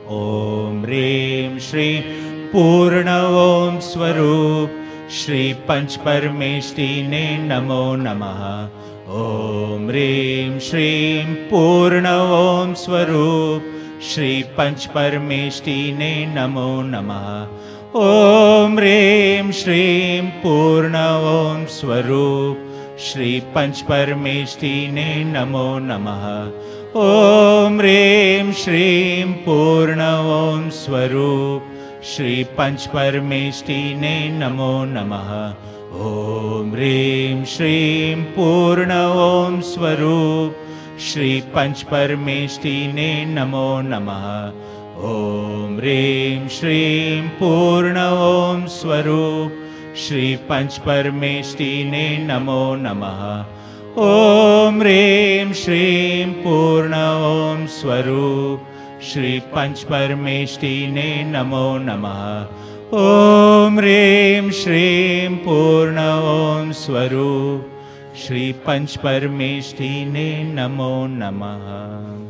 ॐ ह्रीं श्रीं पूर्ण ॐ स्वरूप श्री पंचपरमेष्ठिने नमो नमः। ॐ ह्रीं श्रीं पूर्ण ॐ स्वरूप श्री पंचपरमेष्ठिने नमो नमः। ॐ ह्रीं श्रीं पूर्ण ॐ स्वरूप श्री पंचपरमेष्ठिने नमो नमः। ॐ ह्रीं श्रीं पूर्ण ॐ स्वरूप श्री पंचपरमेष्ठिने नमो नमः। ॐ ह्रीं श्रीं पूर्ण ॐ स्वरूप श्री पंचपरमेष्ठिने नमो नमः। ॐ ह्रीं श्रीं पूर्ण ॐ स्वरूप श्री पंचपरमेष्ठिने नमो नमः। ॐ ह्रीं श्रीं पूर्ण ॐ स्वरूप श्री पंचपरमेष्ठिने नमो नमः। ॐ ह्रीं श्रीं पूर्ण ॐ स्वरूप श्री पंचपरमेष्ठिने नमो नमः।